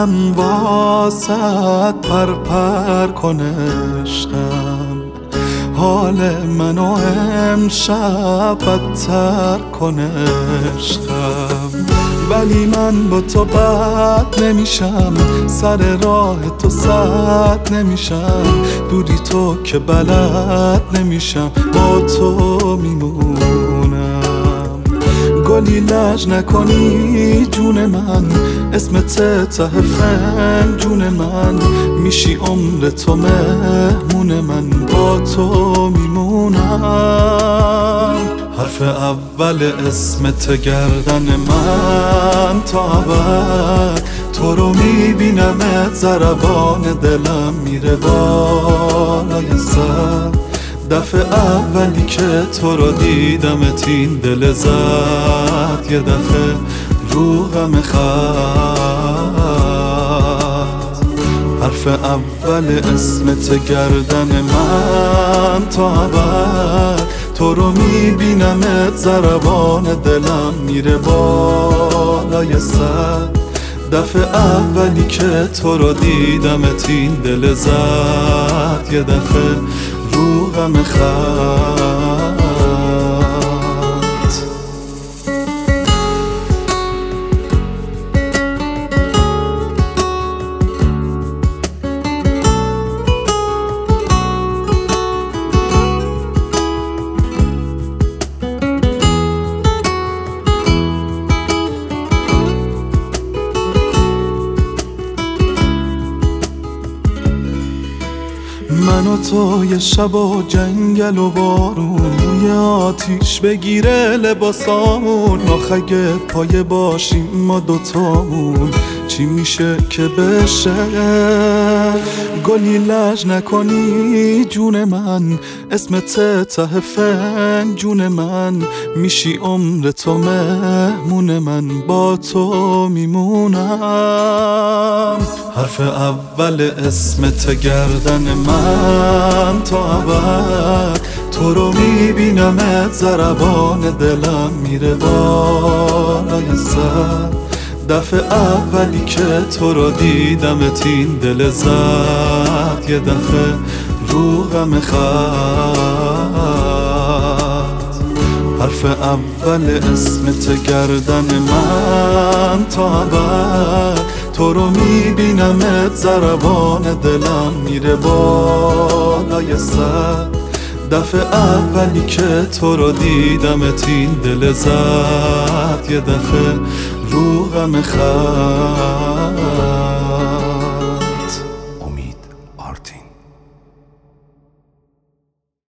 من واسط پر کنشتم، حال منو امشب بدتر کنشتم. ولی من با تو بد نمیشم، سر راه تو سد نمیشم، دوری تو که بلد نمیشم، با تو میمونم. گلی لج نکنی جون من، اسمت ته فنجون من، میشی عمر تو مهمون من، با تو میمونم. حرف اول اسمت گردن من تا ابد، تو رو میبینمت ضربان دلم میره بالای سر. دفعه اولی که تو رو دیدمت این دل زد یه دفعه رو غم خط. حرف اول اسمت گردن من تا ابد، تو رو میبینمت ضربان دلم میره بالای سر. دفعه اولی که تو رو دیدمت این دل زد یه دفعه رو غم خط. من و تو یه شب و جنگل و بارون، یه آتیش بگیره لباسامون، آخ اگه پایه باشیم ما دوتامون چی میشه که بشه؟ گلی لج نکنی جون من، اسمت ته فنجون من، میشی عمر تو مهمون من، با تو میمونم. حرف اول اسمت گردن من تا ابد، تو رو میبینمت ضربان دلم میره بالای سر. دفعه اولی که تو رو دیدمت این دل زد یه دفعه رو غم خط. حرف اول اسمت گردن من تا ابد، تو رو میبینمت ضربان دلم میره بالای سر. دفعه اولی که تو رو دیدمت این دل زد یه دفعه رو غم خط.